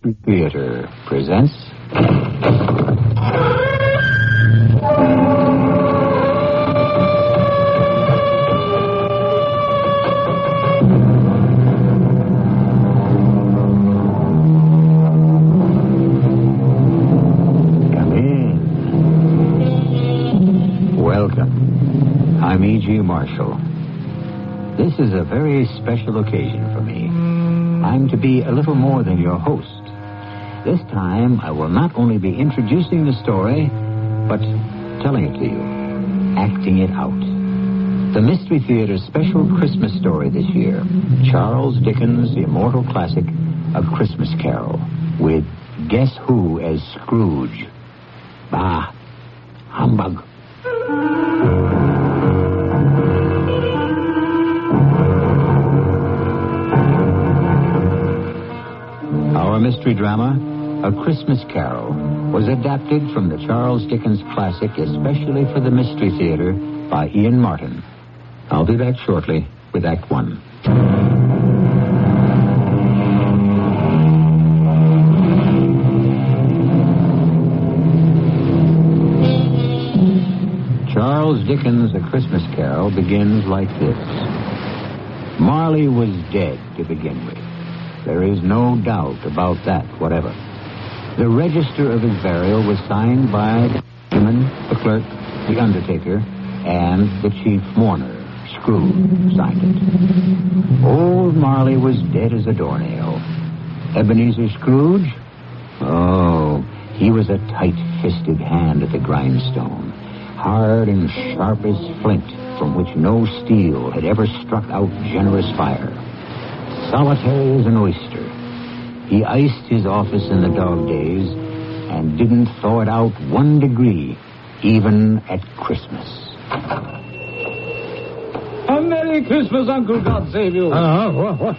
Theater presents... Come in. Welcome. I'm E.G. Marshall. This is a very special occasion for me. I'm to be a little more than your host. This time, I will not only be introducing the story, but telling it to you, acting it out. The Mystery Theater's special Christmas story this year, Charles Dickens' immortal classic, A Christmas Carol, with Guess Who as Scrooge. Bah, humbug. Our mystery drama, A Christmas Carol, was adapted from the Charles Dickens classic especially for the Mystery Theater by Ian Martin. I'll be back shortly with Act One. Charles Dickens' A Christmas Carol begins like this. Marley was dead to begin with. There is no doubt about that whatever. The register of his burial was signed by the clergyman, the clerk, the undertaker, and the chief mourner. Scrooge signed it. Old Marley was dead as a doornail. Ebenezer Scrooge? Oh, he was a tight-fisted hand at the grindstone, hard and sharp as flint, from which no steel had ever struck out generous fire. Solitary as an oyster. He iced his office in the dog days and didn't thaw it out 1 degree, even at Christmas. A Merry Christmas, Uncle. God save you. What?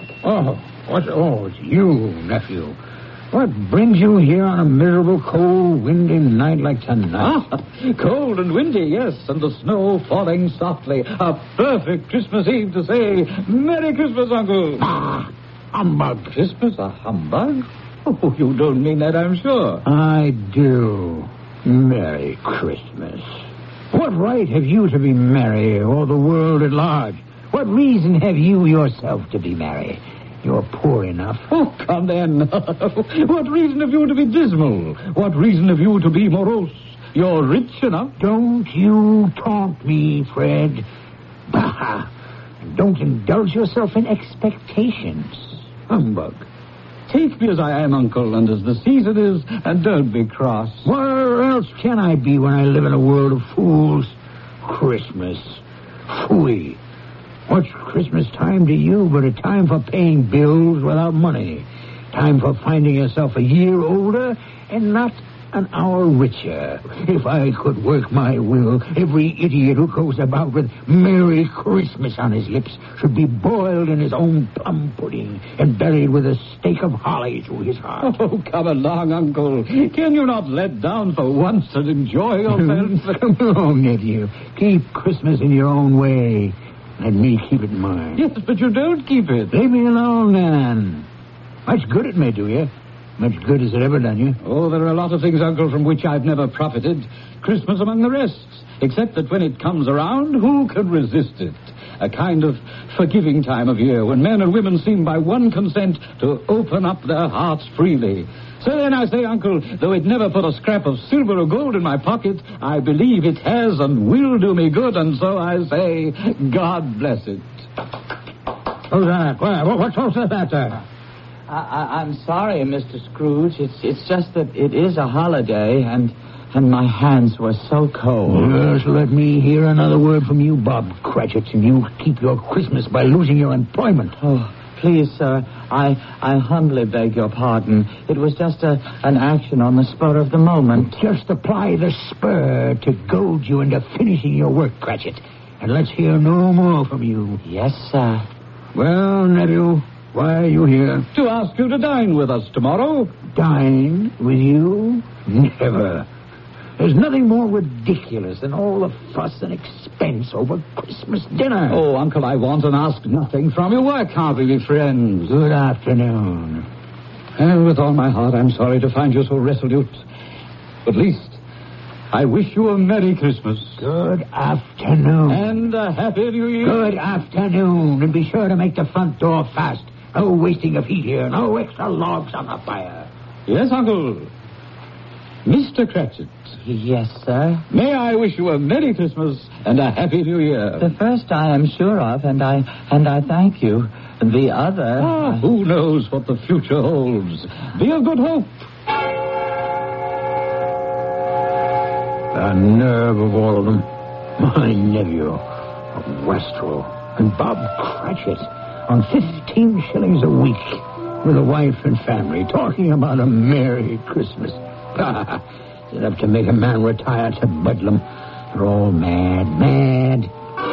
Oh, it's you, nephew. What brings you here on a miserable, cold, windy night like tonight? Cold and windy, yes, and the snow falling softly. A perfect Christmas Eve to say, Merry Christmas, Uncle. Humbug. Christmas, a humbug? Oh, you don't mean that, I'm sure. I do. Merry Christmas. What right have you to be merry, or the world at large? What reason have you yourself to be merry? You're poor enough. Oh, come then. What reason have you to be dismal? What reason have you to be morose? You're rich enough. Don't you taunt me, Fred. Bah! Don't indulge yourself in expectations. Humbug. Take me as I am, Uncle, and as the season is, and don't be cross. Where else can I be when I live in a world of fools? Christmas. Phooey. What's Christmas time to you but a time for paying bills without money? Time for finding yourself a year older and not an hour richer. If I could work my will, every idiot who goes about with Merry Christmas on his lips should be boiled in his own plum pudding and buried with a stake of holly through his heart. Oh, come along, Uncle. Can you not let down for once and enjoy yourself? Come along, nephew. Keep Christmas in your own way. Let me keep it in mine. Yes, but you don't keep it. Leave me alone, then. Much good it may do you. Much good has it ever done you? Oh, there are a lot of things, Uncle, from which I've never profited. Christmas among the rest. Except that when it comes around, who can resist it? A kind of forgiving time of year when men and women seem by one consent to open up their hearts freely. So then I say, Uncle, though it never put a scrap of silver or gold in my pocket, I believe it has and will do me good, and so I say, God bless it. Who's that? What's all that there? I'm sorry, Mr. Scrooge. It's just that it is a holiday, and my hands were so cold. Just let me hear another word from you, Bob Cratchit, and you keep your Christmas by losing your employment. Oh, please, sir, I humbly beg your pardon. It was just an action on the spur of the moment. Just apply the spur to goad you into finishing your work, Cratchit, and let's hear no more from you. Yes, sir. Well, nephew, why are you here? To ask you to dine with us tomorrow. Dine with you? Never. There's nothing more ridiculous than all the fuss and expense over Christmas dinner. Oh, Uncle, I want and ask nothing from you. Why can't we be friends? Good afternoon. And with all my heart, I'm sorry to find you so resolute. But least, I wish you a Merry Christmas. Good afternoon. And a Happy New Year. Good afternoon. And be sure to make the front door fast. No wasting of heat here. No extra logs on the fire. Yes, Uncle. Mr. Cratchit. Yes, sir. May I wish you a Merry Christmas and a Happy New Year. The first I am sure of, and I thank you. The other... who knows what the future holds? Be of good hope. The nerve of all of them. My nephew, Westrel, and Bob Cratchit on 15 shillings a week with a wife and family talking about a Merry Christmas. It's enough to make a man retire to Bedlam. They're all mad.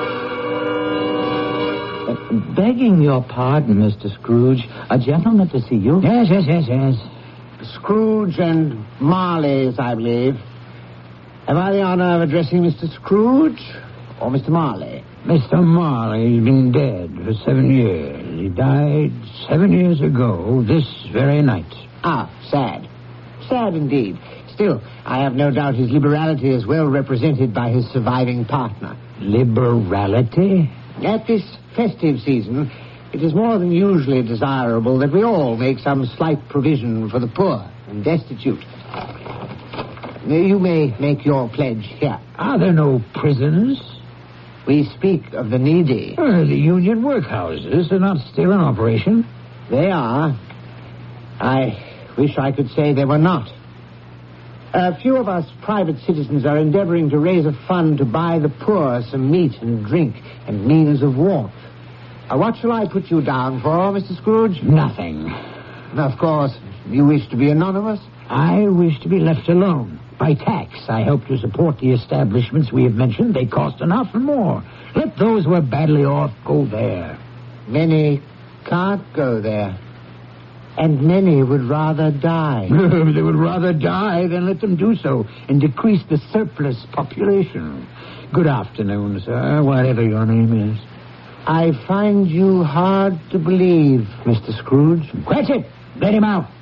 Begging your pardon, Mr. Scrooge, a gentleman to see you. Yes. Scrooge and Marley's, I believe. Have I the honor of addressing Mr. Scrooge or Mr. Marley? Mr. Marley's been dead for 7 years. He died 7 years ago this very night. Ah, sad. Sad indeed. Still, I have no doubt his liberality is well represented by his surviving partner. Liberality? At this festive season, it is more than usually desirable that we all make some slight provision for the poor and destitute. You may make your pledge here. Are there no prisons? We speak of the needy. The union workhouses are not still in operation. They are. I wish I could say they were not. A few of us private citizens are endeavoring to raise a fund to buy the poor some meat and drink and means of warmth. What shall I put you down for, Mr. Scrooge? Nothing. Of course, you wish to be anonymous? I wish to be left alone. By tax, I help to support the establishments we have mentioned. They cost enough and more. Let those who are badly off go there. Many can't go there. And many would rather die. They would rather die than let them do so and decrease the surplus population. Good afternoon, sir, whatever your name is. I find you hard to believe, Mr. Scrooge. Cratchit, let him out.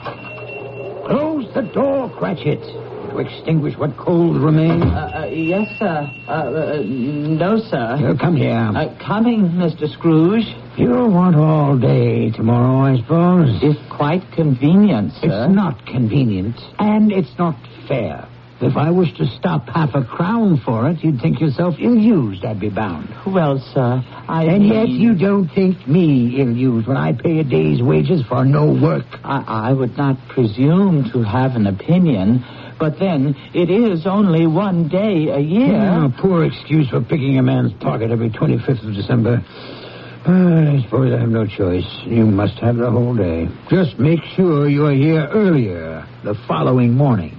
Close the door, Cratchit, to extinguish what cold remains. Yes, sir. No, sir. Come here. Coming, Mr. Scrooge. You'll want all day tomorrow, I suppose. If quite convenient, sir. It's not convenient, and it's not fair. If I was to stop half a crown for it, you'd think yourself ill-used, I'd be bound. Well, sir, And yet you don't think me ill-used when I pay a day's wages for no work. I would not presume to have an opinion, but then it is only one day a year. Yeah, a poor excuse for picking a man's pocket every 25th of December. I suppose I have no choice. You must have the whole day. Just make sure you are here earlier the following morning.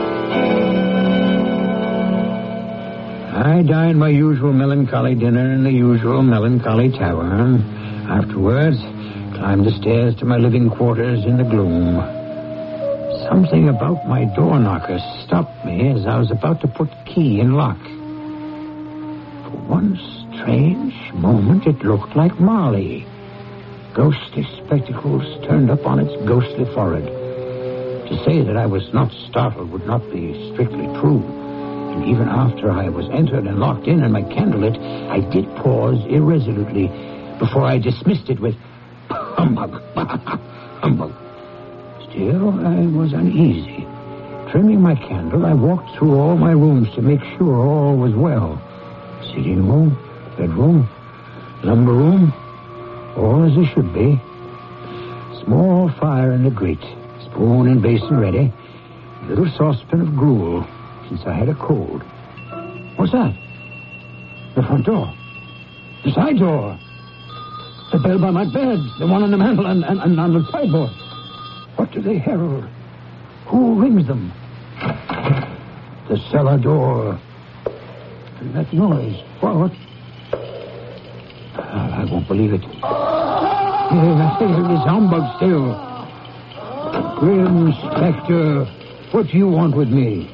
I dined my usual melancholy dinner in the usual melancholy tavern. Afterwards, climbed the stairs to my living quarters in the gloom. Something about my door knocker stopped me as I was about to put key in lock. For one strange moment, it looked like Marley. Ghostly spectacles turned up on its ghostly forehead. To say that I was not startled would not be strictly true. And even after I was entered and locked in and my candle lit, I did pause irresolutely before I dismissed it with humbug. Humbug. Still, I was uneasy. Trimming my candle, I walked through all my rooms to make sure all was well. Sitting room, bedroom, lumber room, all as it should be. Small fire in the grate, spoon and basin ready, little saucepan of gruel, since I had a cold. What's that? The front door. The side door. The bell by my bed. The one on the mantel and on the sideboard. What do they herald? Who rings them? The cellar door. And that noise. What? I won't believe it. Here is humbug still. Grim Spectre, what do you want with me?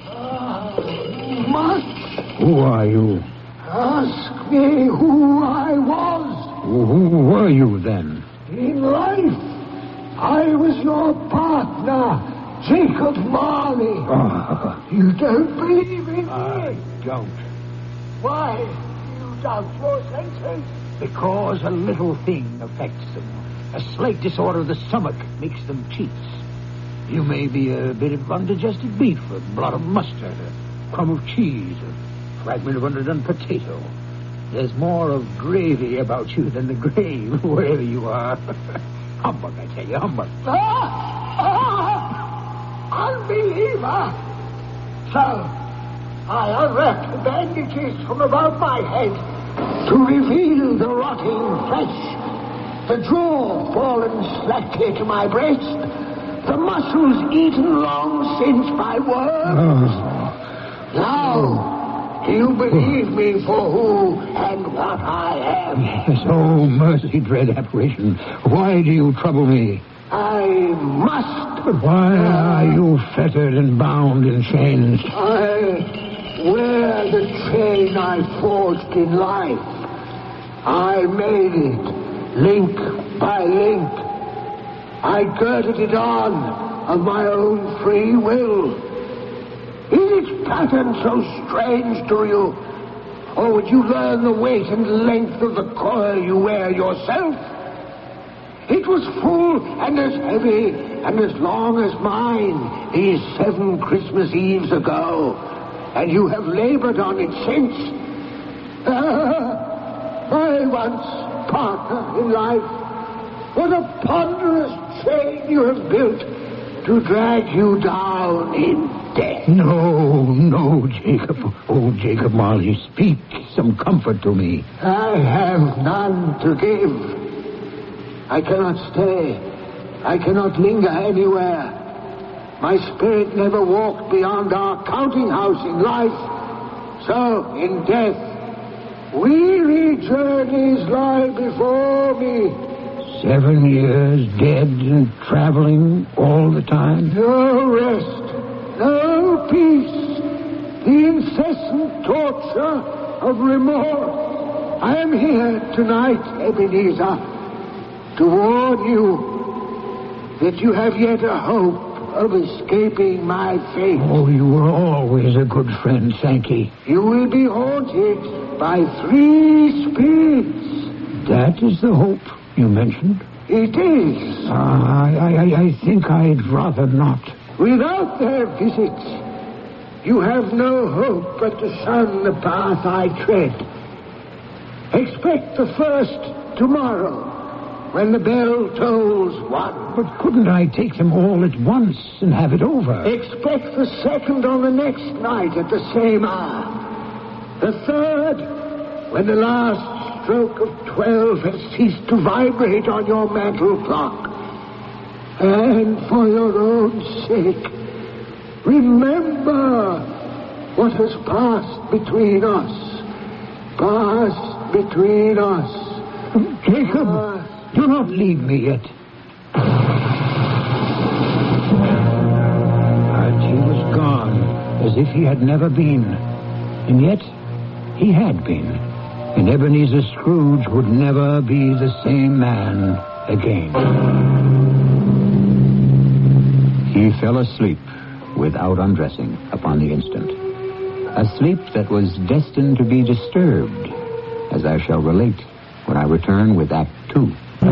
Much. Who are you? Ask me who I was. Who were you then? In life, I was your partner, Jacob Marley. Oh, You don't believe in I me? don't. Why do you doubt your senses? Because a little thing affects them. A slight disorder of the stomach makes them cheats. You may be a bit of undigested beef, a blot of mustard, a crumb of cheese, a fragment of underdone potato. There's more of gravy about you than the grave, wherever you are. Humbug, I tell you, humbug. Unbeliever! So, I unwrapped the bandages from about my head to reveal the rotting flesh. The jaw fallen slackly to my breast. The muscles eaten long since by worms. Now, do you believe me for who and what I am? Yes, oh, mercy, dread apparition. Why do you trouble me? I must. But why are you fettered and bound in chains? I wear the chain I forged in life. I made it. Link by link, I girded it on of my own free will. Is its pattern so strange to you? Or would you learn the weight and length of the coil you wear yourself? It was full and as heavy and as long as mine these 7 Christmas Eves ago, and you have labored on it since. My once partner in life, what a ponderous chain you have built to drag you down in death. No, Jacob. Oh, Jacob Marley, speak some comfort to me. I have none to give. I cannot stay. I cannot linger anywhere. My spirit never walked beyond our counting house in life. So, in death, weary journeys lie before me. 7 years dead and traveling all the time? No rest, no peace. The incessant torture of remorse. I am here tonight, Ebenezer, to warn you that you have yet a hope of escaping my fate. Oh, you were always a good friend, Sankey. You will be haunted by 3 spirits. That is the hope you mentioned? It is. I think I'd rather not. Without their visits, you have no hope but to shun the path I tread. Expect the first tomorrow, when the bell tolls 1. But couldn't I take them all at once and have it over? Expect the second on the next night at the same hour. The third, when the last stroke of 12 has ceased to vibrate on your mantle clock. And for your own sake, remember what has passed between us. Passed between us. Jacob, do not leave me yet. And he was gone, as if he had never been. And yet, he had been. And Ebenezer Scrooge would never be the same man again. He fell asleep without undressing upon the instant. A sleep that was destined to be disturbed, as I shall relate when I return with Act 2.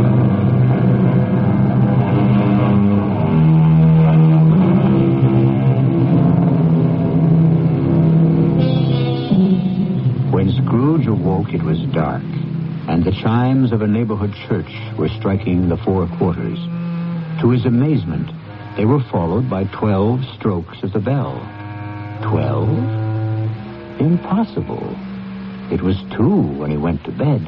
When Scrooge awoke, it was dark, and the chimes of a neighborhood church were striking the 4 quarters. To his amazement, they were followed by 12 strokes of the bell. 12? Impossible. It was 2 when he went to bed.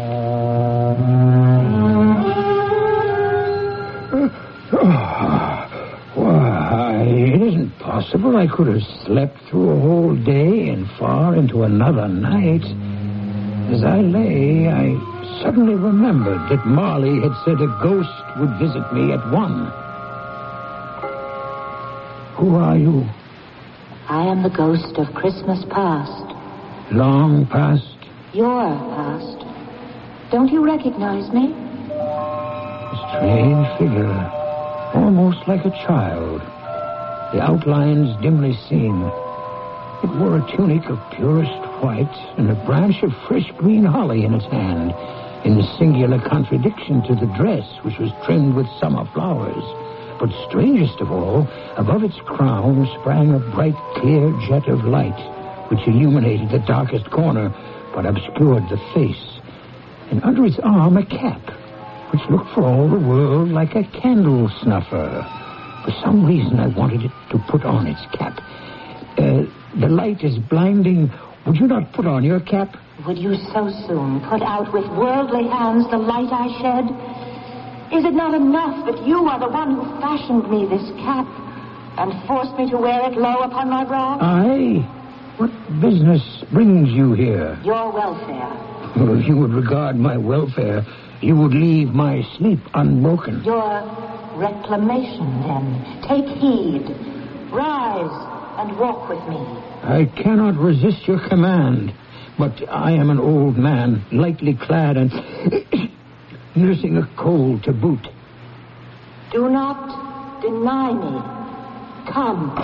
Why, it isn't possible I could have slept through a whole day and far into another night. As I lay, I suddenly remembered that Marley had said a ghost would visit me at 1. Who are you? I am the ghost of Christmas past. Long past? Your past. Don't you recognize me? A strange figure. almost like a child, the outlines dimly seen. It wore a tunic of purest white and a branch of fresh green holly in its hand, in singular contradiction to the dress, which was trimmed with summer flowers. But strangest of all, above its crown sprang a bright, clear jet of light, which illuminated the darkest corner, but obscured the face. And under its arm a cap, which looked for all the world like a candle snuffer. For some reason I wanted it to put on its cap. The light is blinding. Would you not put on your cap? Would you so soon put out with worldly hands the light I shed? Is it not enough that you are the one who fashioned me this cap and forced me to wear it low upon my brow? I? What business brings you here? Your welfare. Well, if you would regard my welfare, you would leave my sleep unbroken. Your reclamation, then. Take heed. Rise and walk with me. I cannot resist your command, but I am an old man, lightly clad and nursing a cold to boot. Do not deny me. Come.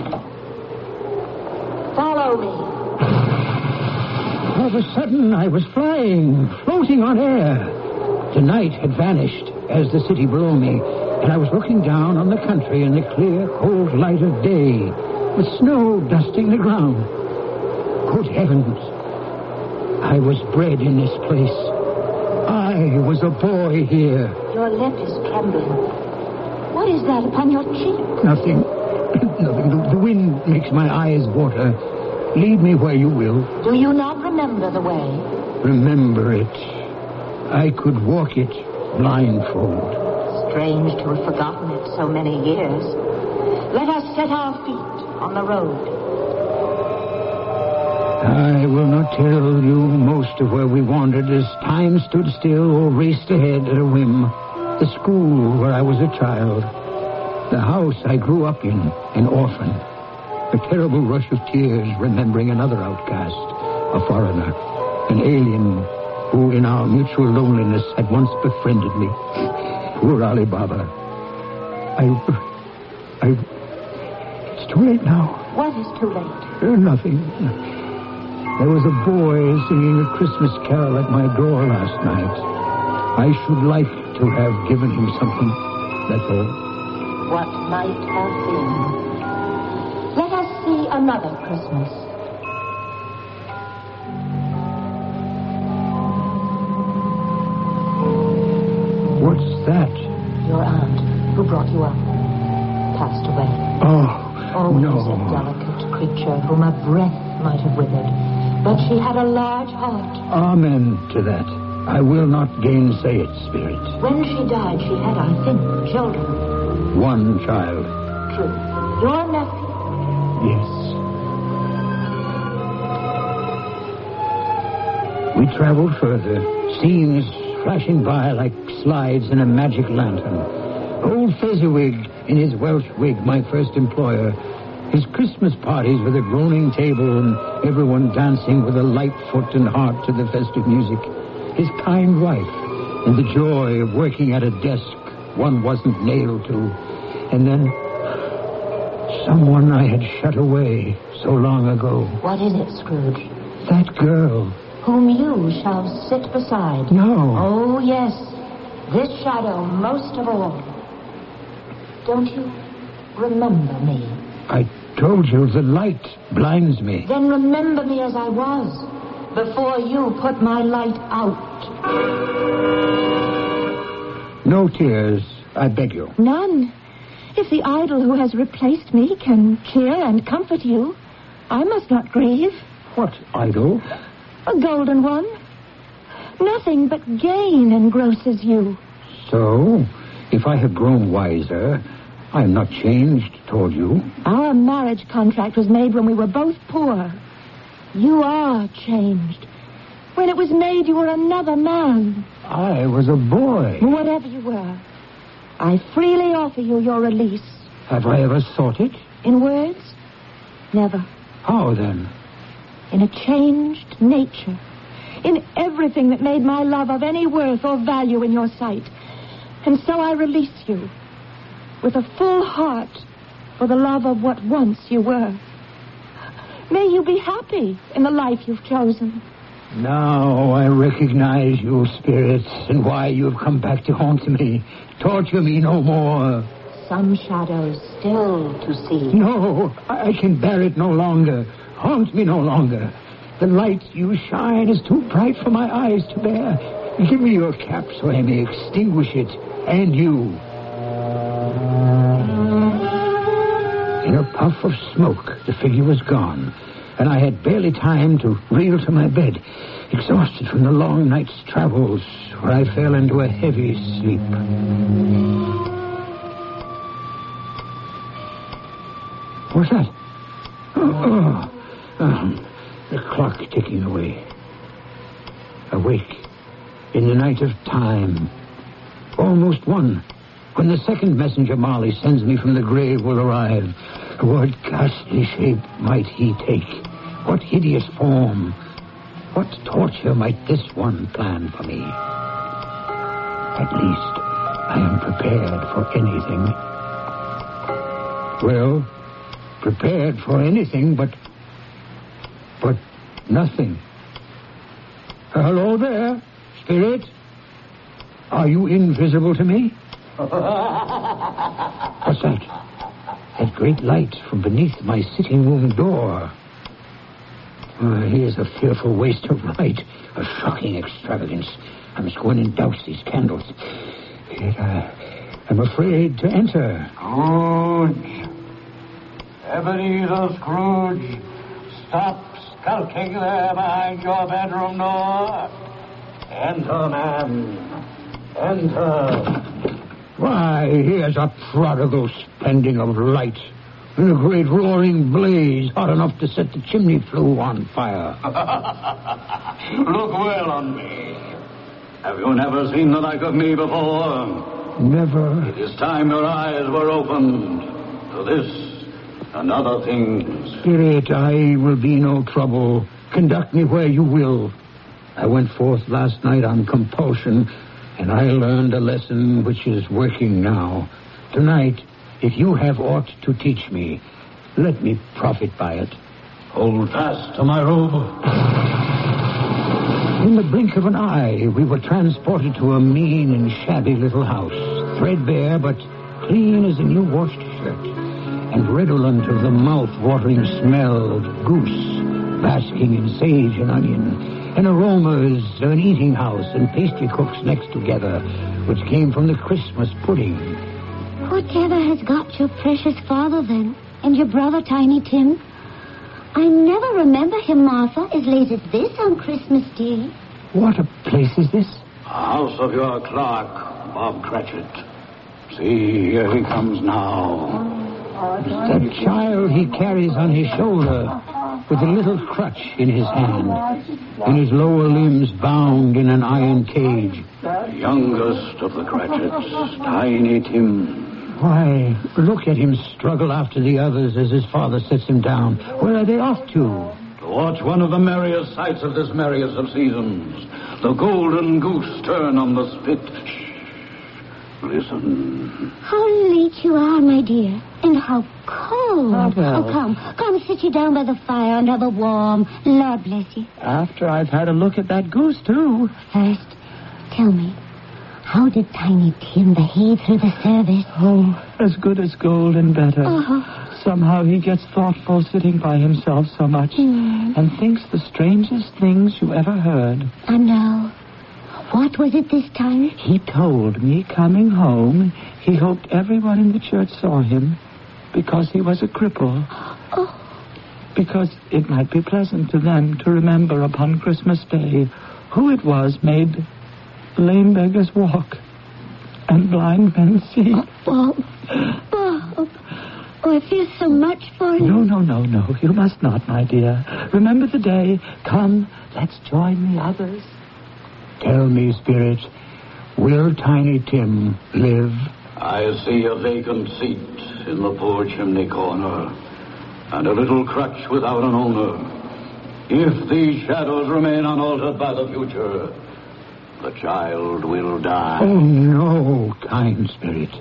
Follow me. All of a sudden, I was flying, floating on air. The night had vanished as the city below me, and I was looking down on the country in the clear, cold light of day, with snow dusting the ground. Good heavens! I was bred in this place. I was a boy here. Your lip is trembling. What is that upon your cheek? Nothing. Nothing. The wind makes my eyes water. Lead me where you will. Do you not remember the way? Remember it. I could walk it blindfold. Strange to have forgotten it so many years. Let us set our feet on the road. I will not tell you most of where we wandered as time stood still or raced ahead at a whim. The school where I was a child. The house I grew up in, an orphan. A terrible rush of tears remembering another outcast, a foreigner, an alien who in our mutual loneliness had once befriended me. Poor Ali Baba. It's too late now. What is too late? Nothing. There was a boy singing a Christmas carol at my door last night. I should like to have given him something, that's all. What might have been. Let us see another Christmas. What's that? Your aunt, who brought you up, passed away. Oh, no. A delicate creature whom a breath might have withered. But she had a large heart. Amen to that. I will not gainsay it, Spirit. When she died, she had, I think, children. One child. True. Your nephew. Yes. We traveled further, scenes flashing by like slides in a magic lantern. Old Fezziwig in his Welsh wig, my first employer. His Christmas parties with a groaning table and everyone dancing with a light foot and heart to the festive music. His kind wife and the joy of working at a desk one wasn't nailed to. And then someone I had shut away so long ago. What is it, Scrooge? That girl. Whom you shall sit beside. No. Oh, yes. This shadow most of all. Don't you remember me? I told you the light blinds me. Then remember me as I was, before you put my light out. No tears, I beg you. None. If the idol who has replaced me can cheer and comfort you, I must not grieve. What idol? A golden one. Nothing but gain engrosses you. So, if I have grown wiser, I am not changed toward you. Our marriage contract was made when we were both poor. You are changed. When it was made, you were another man. I was a boy. Whatever you were, I freely offer you your release. Have I ever sought it? In words? Never. How then? In a changed nature. In everything that made my love of any worth or value in your sight. And so I release you. with a full heart for the love of what once you were. May you be happy in the life you've chosen. Now I recognize you, spirits, and why you have come back to haunt me. Torture me no more. Some shadows still to see. No, I can bear it no longer. Haunt me no longer. The light you shine is too bright for my eyes to bear. Give me your cap so I may extinguish it, and you. In a puff of smoke, the figure was gone, and I had barely time to reel to my bed, exhausted from the long night's travels, where I fell into a heavy sleep. What's that? The clock ticking away. Awake in the night of time. Almost one. When the second messenger Marley sends me from the grave will arrive. What ghastly shape might he take? What hideous form? What torture might this one plan for me? At least I am prepared for anything. Well, prepared for anything, but nothing. Hello there, spirit. Are you invisible to me? What's that? That great light from beneath my sitting room door. Here's a fearful waste of light, a shocking extravagance. I must go in and douse these candles. Yet I'm afraid to enter. Scrooge. Ebenezer Scrooge. Stop skulking there behind your bedroom door. Enter, man. Enter. Why, here's a prodigal spending of light. In a great roaring blaze, hot enough to set the chimney flue on fire. Look well on me. Have you never seen the like of me before? Never. It is time your eyes were opened to this and other things. Spirit, I will be no trouble. Conduct me where you will. I went forth last night on compulsion, and I learned a lesson which is working now. Tonight, if you have aught to teach me, let me profit by it. Hold fast to my robe. In the blink of an eye, we were transported to a mean and shabby little house, threadbare but clean as a new washed shirt, and redolent of the mouth-watering smell of goose, basking in sage and onion, and aromas of an eating house and pastry cooks next together, which came from the Christmas pudding. Whatever has got your precious father, then, and your brother, Tiny Tim? I never remember him, Martha, as late as this on Christmas Day. What a place is this? House of your clerk, Bob Cratchit. See, here he comes now. That child he carries on his shoulder, with a little crutch in his hand, and his lower limbs bound in an iron cage. The youngest of the Cratchits, Tiny Tim. Why, look at him struggle after the others as his father sets him down. Where are they off to? To watch one of the merriest sights of this merriest of seasons. The golden goose turn on the spit. Shh. Listen. How late you are, my dear. And how cold. Oh, well. Oh, come sit you down by the fire and have a warm. Lord bless you. After I've had a look at that goose, too. First, tell me, how did Tiny Tim behave through the service? Oh, as good as gold and better. Oh. Somehow he gets thoughtful sitting by himself so much and thinks the strangest things you ever heard. And now, what was it this time? He told me coming home he hoped everyone in the church saw him because he was a cripple. Oh. Because it might be pleasant to them to remember upon Christmas Day who it was made lame beggars walk and blind men see. Oh, I feel so much for you. No. You must not, my dear. Remember the day. Come, let's join the others. Tell me, Spirit, will Tiny Tim live? I see a vacant seat in the poor chimney corner, and a little crutch without an owner. If these shadows remain unaltered by the future, the child will die. Oh, no, kind Spirit.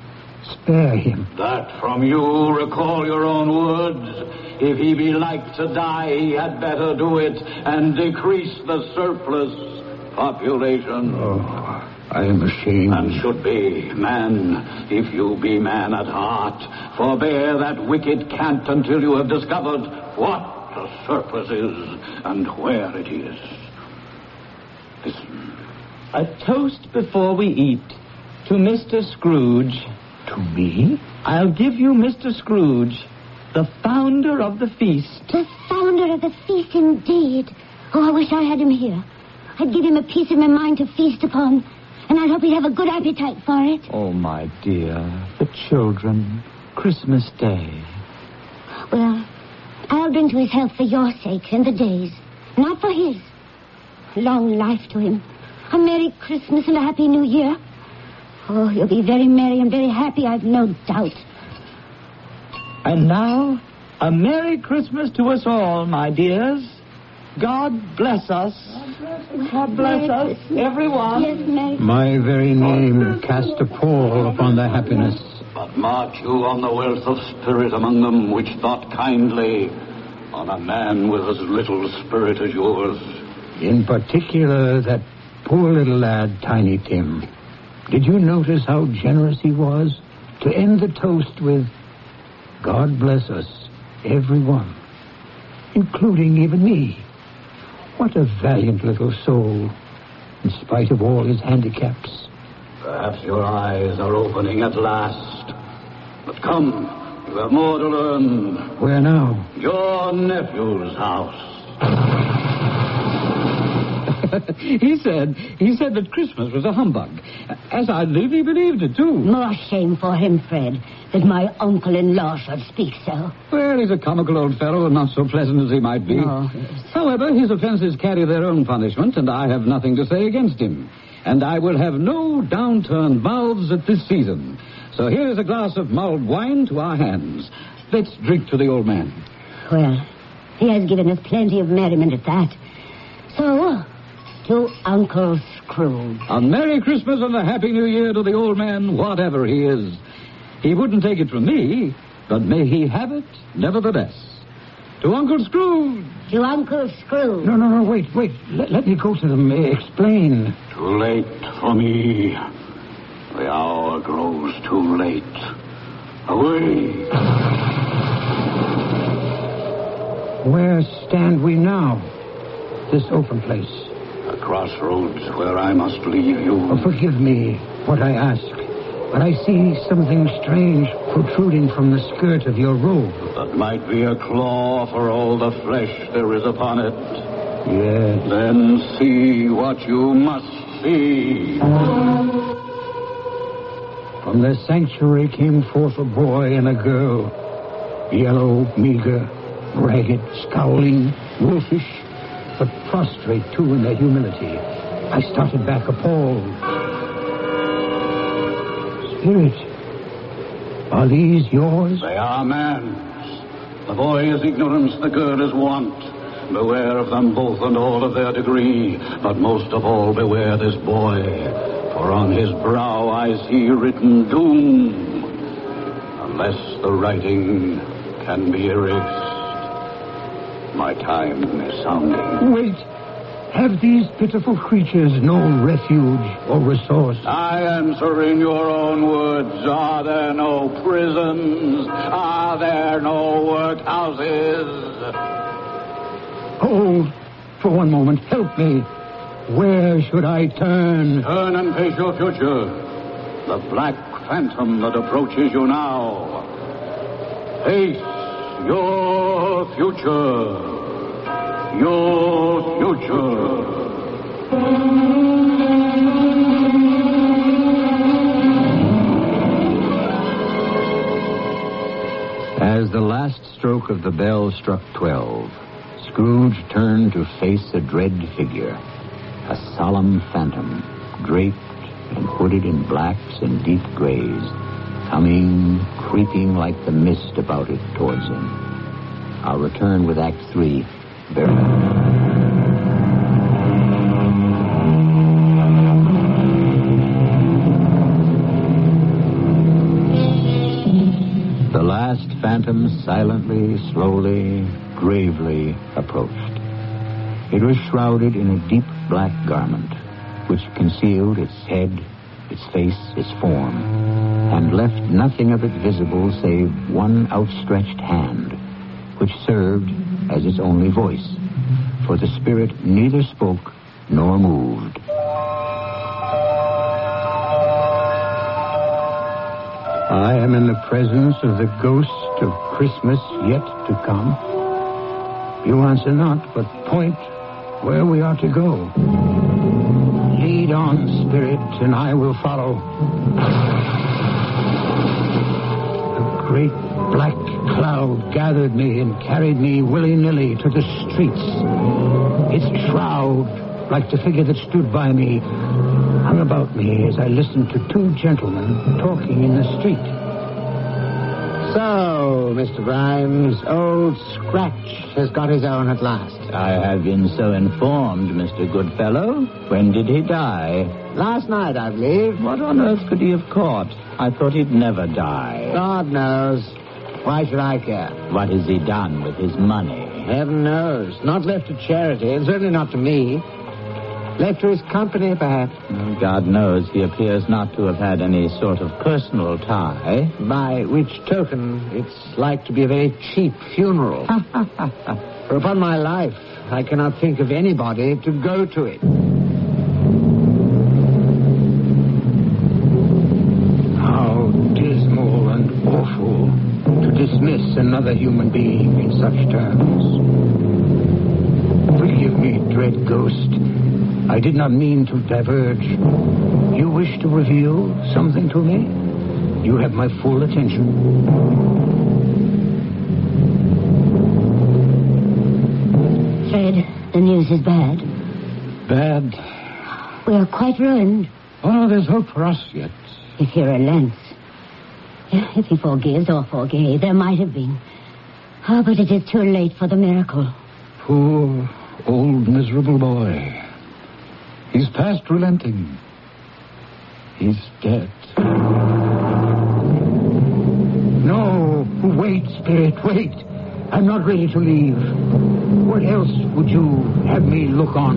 Spare him. That from you, recall your own words. If he be like to die, he had better do it and decrease the surplus population. Oh, I am ashamed. And should be. Man, if you be man at heart, forbear that wicked cant until you have discovered what the surplus is and where it is. Listen. A toast before we eat to Mr. Scrooge. To me? I'll give you Mr. Scrooge, the founder of the feast. The founder of the feast, indeed. Oh, I wish I had him here. I'd give him a piece of my mind to feast upon, and I'd hope he'd have a good appetite for it. Oh, my dear, the children, Christmas Day. Well, I'll drink to his health for your sake and the day's, not for his. Long life to him. A Merry Christmas and a Happy New Year. Oh, you'll be very merry and very happy, I've no doubt. And now, a Merry Christmas to us all, my dears. God bless us. God bless us, everyone. Yes, Merry. My very name cast a pall upon their happiness. But mark you on the wealth of spirit among them, which thought kindly on a man with as little spirit as yours. In particular, that poor little lad, Tiny Tim. Did you notice how generous he was to end the toast with, God bless us, everyone, including even me? What a valiant little soul, in spite of all his handicaps. Perhaps your eyes are opening at last. But come, you have more to learn. Where now? Your nephew's house. He said that Christmas was a humbug. As I live, he believed it, too. More shame for him, Fred, that my uncle-in-law should speak so. Well, he's a comical old fellow and not so pleasant as he might be. Oh, yes. However, his offenses carry their own punishment, and I have nothing to say against him. And I will have no downturned mouths at this season. So here is a glass of mulled wine to our hands. Let's drink to the old man. Well, he has given us plenty of merriment at that. So, to Uncle Scrooge. A Merry Christmas and a Happy New Year to the old man, whatever he is. He wouldn't take it from me, but may he have it nevertheless. To Uncle Scrooge. To Uncle Scrooge. No, wait. Let me go to them. Explain. Too late for me. The hour grows too late. Away. Where stand we now? This open place. A crossroads where I must leave you. Oh, forgive me what I ask, but I see something strange protruding from the skirt of your robe. That might be a claw for all the flesh there is upon it. Yes. Then see what you must see. From the sanctuary came forth a boy and a girl. Yellow, meager, ragged, scowling, wolfish, but prostrate, too, in their humility. I started back appalled. Spirit, are these yours? They are man's. The boy is ignorance, the girl is want. Beware of them both and all of their degree, but most of all beware this boy, for on his brow I see written doom, unless the writing can be erased. My time is sounding. Wait. Have these pitiful creatures no refuge or resource? I answer in your own words. Are there no prisons? Are there no workhouses? Hold for one moment. Help me. Where should I turn? Turn and face your future. The black phantom that approaches you now. Face your future. Your future. As the last stroke of the bell struck 12, Scrooge turned to face a dread figure, a solemn phantom, draped and hooded in blacks and deep grays, coming, creeping like the mist about it towards him. I'll return with Act 3 very silently, slowly, gravely approached. It was shrouded in a deep black garment, which concealed its head, its face, its form, and left nothing of it visible save one outstretched hand, which served as its only voice, for the spirit neither spoke nor moved. I am in the presence of the ghost of Christmas yet to come. You answer not, but point where we are to go. Lead on, spirit, and I will follow. A great black cloud gathered me and carried me willy-nilly to the streets. Its shroud, like the figure that stood by me, hung about me as I listened to two gentlemen talking in the street. So, Mr. Grimes, old Scratch has got his own at last. I have been so informed, Mr. Goodfellow. When did he die? Last night, I believe. What on earth could he have caught? I thought he'd never die. God knows. Why should I care? What has he done with his money? Heaven knows. Not left to charity, and certainly not to me. Left to his company, perhaps. Well, God knows he appears not to have had any sort of personal tie. By which token, it's like to be a very cheap funeral. For upon my life, I cannot think of anybody to go to it. How dismal and awful to dismiss another human being in such terms. Forgive me, dread ghost. I did not mean to diverge. You wish to reveal something to me? You have my full attention. Fred, the news is bad. Bad? We're quite ruined. Oh, there's hope for us yet. If he relents. If he forgives or forgave, there might have been. Oh, but it is too late for the miracle. Poor, old, miserable boy. He's past relenting. He's dead. No, wait, spirit, wait. I'm not ready to leave. What else would you have me look on?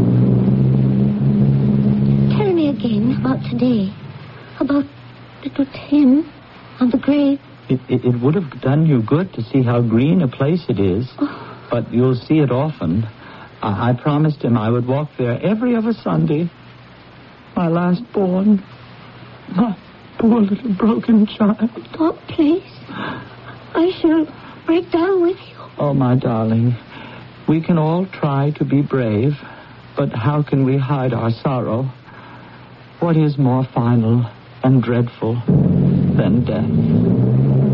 Tell me again about today. About little Tim on the grave. It would have done you good to see how green a place it is. Oh. But you'll see it often. I promised him I would walk there every other Sunday. My last born. My poor little broken child. Oh, please. I shall break down with you. Oh, my darling. We can all try to be brave, but how can we hide our sorrow? What is more final and dreadful than death?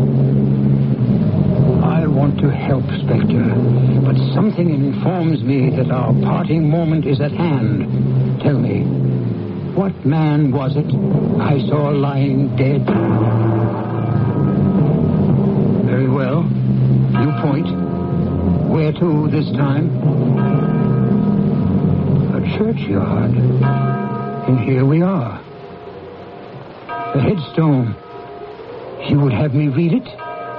I want to help, Spectre, but something informs me that our parting moment is at hand. Tell me, what man was it I saw lying dead? Very well. You point. Where to this time? A churchyard. And here we are. The headstone. You would have me read it?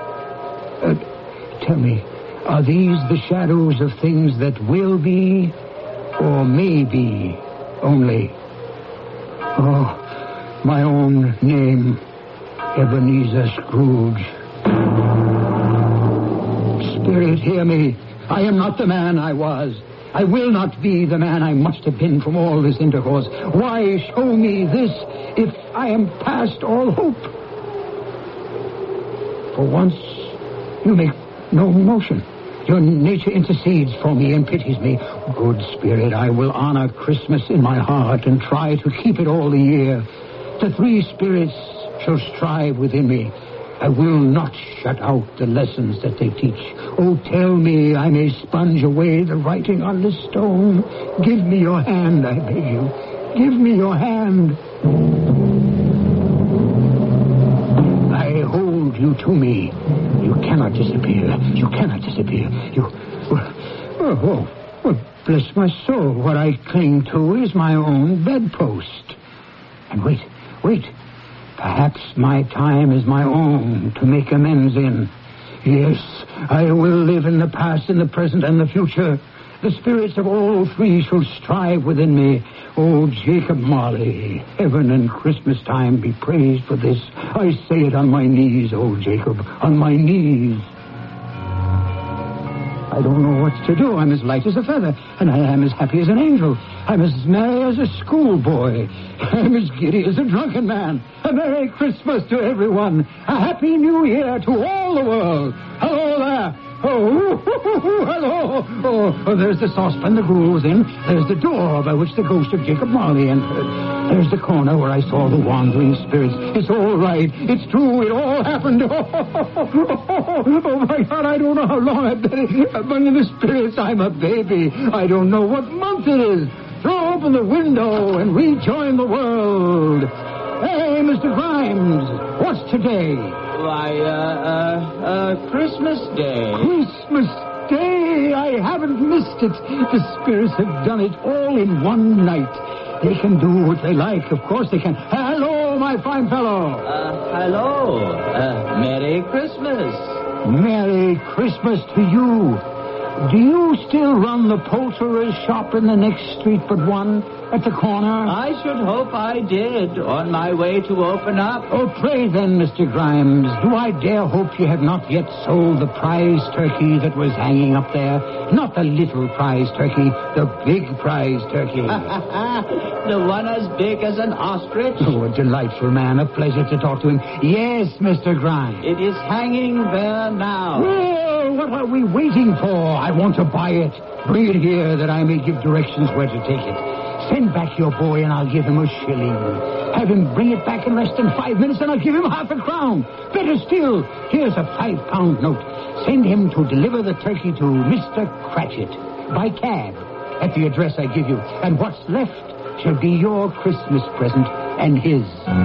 Tell me, are these the shadows of things that will be or may be only? Oh, my own name, Ebenezer Scrooge. Spirit, hear me. I am not the man I was. I will not be the man I must have been from all this intercourse. Why show me this if I am past all hope? For once, you make no motion. Your nature intercedes for me and pities me. Good Spirit, I will honor Christmas in my heart and try to keep it all the year. The three spirits shall strive within me. I will not shut out the lessons that they teach. Oh, tell me I may sponge away the writing on this stone. Give me your hand, I beg you. Give me your hand. I hold you to me. You cannot disappear. You cannot disappear. You... Oh, bless my soul. What I cling to is my own bedpost. And wait. Perhaps my time is my own to make amends in. Yes, I will live in the past, in the present, and the future. The spirits of all three shall strive within me. Oh, Jacob Marley, heaven and Christmas time be praised for this. I say it on my knees, oh, Jacob, on my knees. I don't know what to do. I'm as light as a feather, and I am as happy as an angel. I'm as merry as a schoolboy. I'm as giddy as a drunken man. A Merry Christmas to everyone. A Happy New Year to all the world. Hello there. Oh, hello. Oh, there's the saucepan the gruel was in. There's the door by which the ghost of Jacob Marley entered. There's the corner where I saw the wandering spirits. It's all right. It's true. It all happened. Oh, my God, I don't know how long I've been among the spirits. I'm a baby. I don't know what month it is. Throw open the window and rejoin the world. Hey, Mr. Grimes, what's today? Why, Christmas Day. Christmas Day! I haven't missed it. The spirits have done it all in one night. They can do what they like. Of course they can. Hello, my fine fellow. Hello. Merry Christmas. Merry Christmas to you. Do you still run the poulterer's shop in the next street but one, at the corner? I should hope I did, on my way to open up. Oh, pray then, Mr. Grimes, do I dare hope you have not yet sold the prize turkey that was hanging up there? Not the little prize turkey, the big prize turkey. The one as big as an ostrich? Oh, a delightful man, a pleasure to talk to him. Yes, Mr. Grimes. It is hanging there now. Well, what are we waiting for? I want to buy it. Bring it here that I may give directions where to take it. Send back your boy and I'll give him a shilling. Have him bring it back in less than 5 minutes and I'll give him half a crown. Better still, here's a £5 note. Send him to deliver the turkey to Mr. Cratchit by cab at the address I give you. And what's left shall be your Christmas present and his.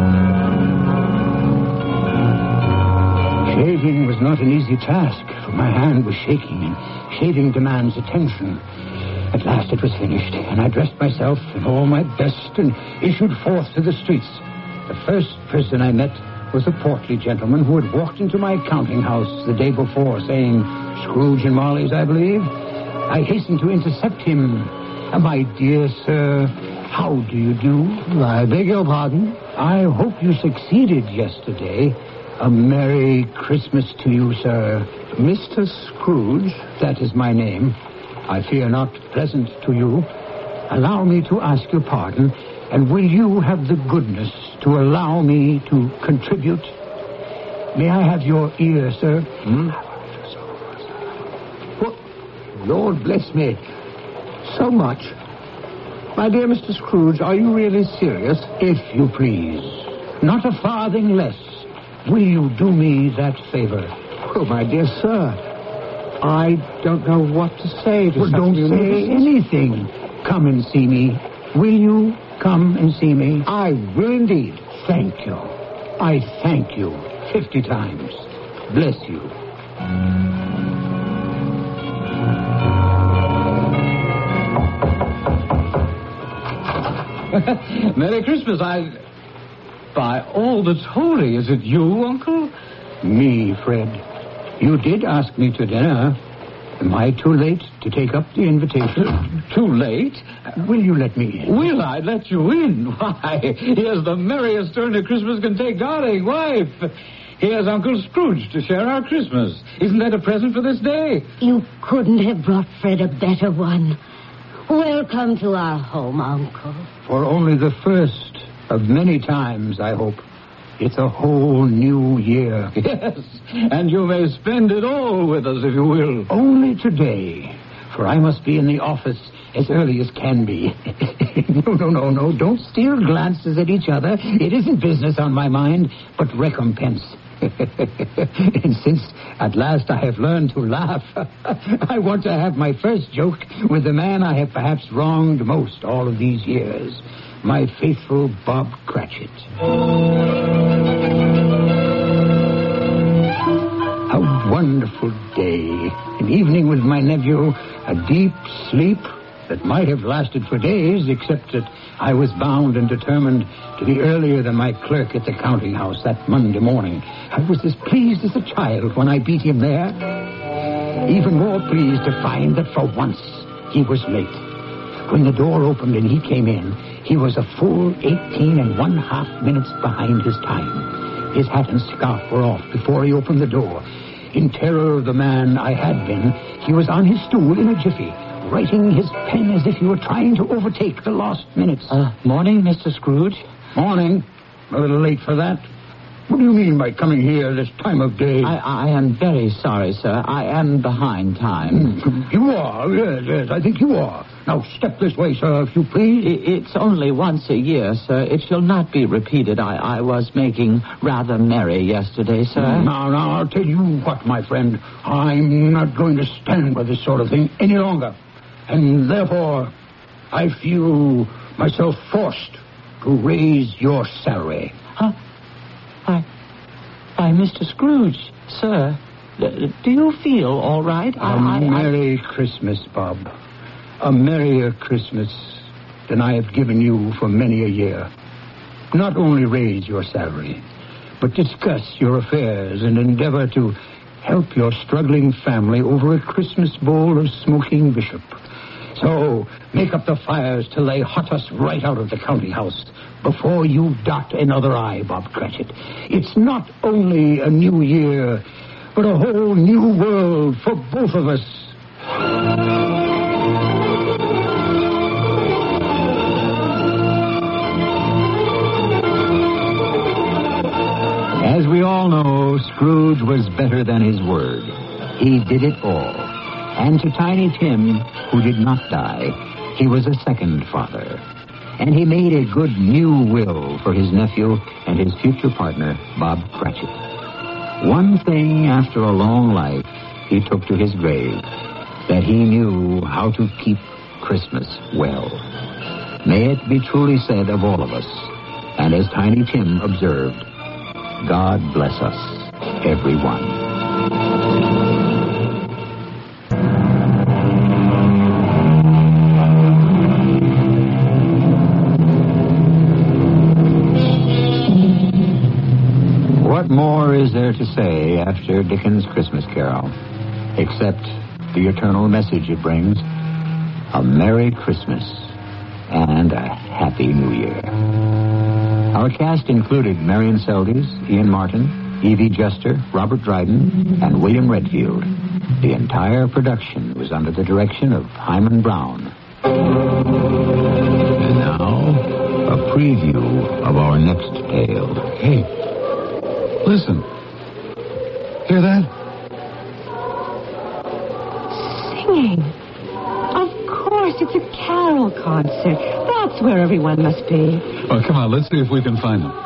Shaving was not an easy task, for my hand was shaking, and shaving demands attention. At last it was finished, and I dressed myself in all my best and issued forth to the streets. The first person I met was a portly gentleman who had walked into my counting house the day before, saying, Scrooge and Marley's, I believe. I hastened to intercept him. My dear sir, how do you do? I beg your pardon? I hope you succeeded yesterday. A Merry Christmas to you, sir. Mr. Scrooge, that is my name. I fear not pleasant to you. Allow me to ask your pardon, and will you have the goodness to allow me to contribute? May I have your ear, sir? What? Lord bless me. So much. My dear Mr. Scrooge, are you really serious? If you please. Not a farthing less. Will you do me that favor? Oh, my dear sir, I don't know what to say to well, such don't say anything. Come and see me. Will you come and see me? I will indeed. Thank you. I thank you 50 times. Bless you. Merry Christmas. By all that's holy, is it you, Uncle? Me, Fred. You did ask me to dinner. Am I too late to take up the invitation? Too late? Will you let me in? Will I let you in? Why, here's the merriest turn a Christmas can take, darling wife. Here's Uncle Scrooge to share our Christmas. Isn't that a present for this day? You couldn't have brought Fred a better one. Welcome to our home, Uncle. For only the first of many times, I hope. It's a whole new year. Yes, and you may spend it all with us if you will. Only today, for I must be in the office as early as can be. No. Don't steal glances at each other. It isn't business on my mind, but recompense. And since at last I have learned to laugh, I want to have my first joke with the man I have perhaps wronged most all of these years. My faithful Bob Cratchit. A wonderful day. An evening with my nephew, a deep sleep, that might have lasted for days, except that I was bound and determined to be earlier than my clerk at the counting house that Monday morning. I was as pleased as a child when I beat him there. Even more pleased to find that for once he was late. When the door opened and he came in, he was a full 18½ minutes behind his time. His hat and scarf were off before he opened the door. In terror of the man I had been, he was on his stool in a jiffy, writing his pen as if he were trying to overtake the lost minutes. Morning, Mr. Scrooge. Morning. A little late for that. What do you mean by coming here this time of day? I am very sorry, sir. I am behind time. You are? Yes, I think you are. Now, step this way, sir, if you please. It's only once a year, sir. It shall not be repeated. I was making rather merry yesterday, sir. Now, I'll tell you what, my friend. I'm not going to stand by this sort of thing any longer. And therefore, I feel myself forced to raise your salary. Huh? Why, Mr. Scrooge, sir, do you feel all right? Merry Christmas, Bob. A merrier Christmas than I have given you for many a year. Not only raise your salary, but discuss your affairs and endeavor to help your struggling family over a Christmas bowl of smoking bishop. So, make up the fires till they hot us right out of the counting house before you dot another I, Bob Cratchit. It's not only a new year, but a whole new world for both of us. As we all know, Scrooge was better than his word. He did it all. And to Tiny Tim, who did not die, he was a second father. And he made a good new will for his nephew and his future partner, Bob Cratchit. One thing after a long life he took to his grave, that he knew how to keep Christmas well. May it be truly said of all of us, and as Tiny Tim observed, God bless us, everyone. What more is there to say after Dickens' Christmas Carol, except the eternal message it brings, a Merry Christmas and a Happy New Year. Our cast included Marion Seldes, Ian Martin, Evie Juster, Robert Dryden, and William Redfield. The entire production was under the direction of Hyman Brown. And now, a preview of our next tale. Hey, listen. Hear that? Singing. Of course, it's a carol concert. That's where everyone must be. Oh, come on, let's see if we can find them.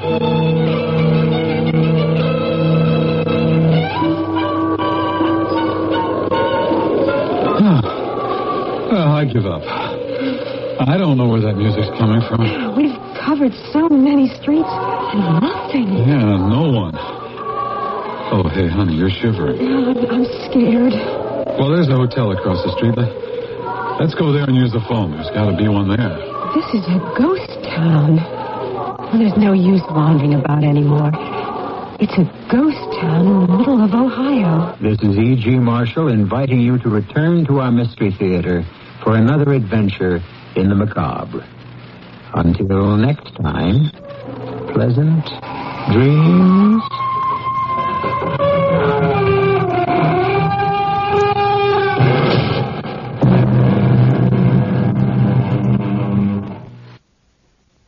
I give up. I don't know where that music's coming from. We've covered so many streets and nothing. Yeah, no one. Oh, hey, honey, you're shivering. I'm scared. Well, there's a hotel across the street. Let's go there and use the phone. There's got to be one there. This is a ghost town. Well, there's no use wandering about anymore. It's a ghost town in the middle of Ohio. This is E.G. Marshall inviting you to return to our Mystery Theater for another adventure in the macabre. Until next time, pleasant dreams.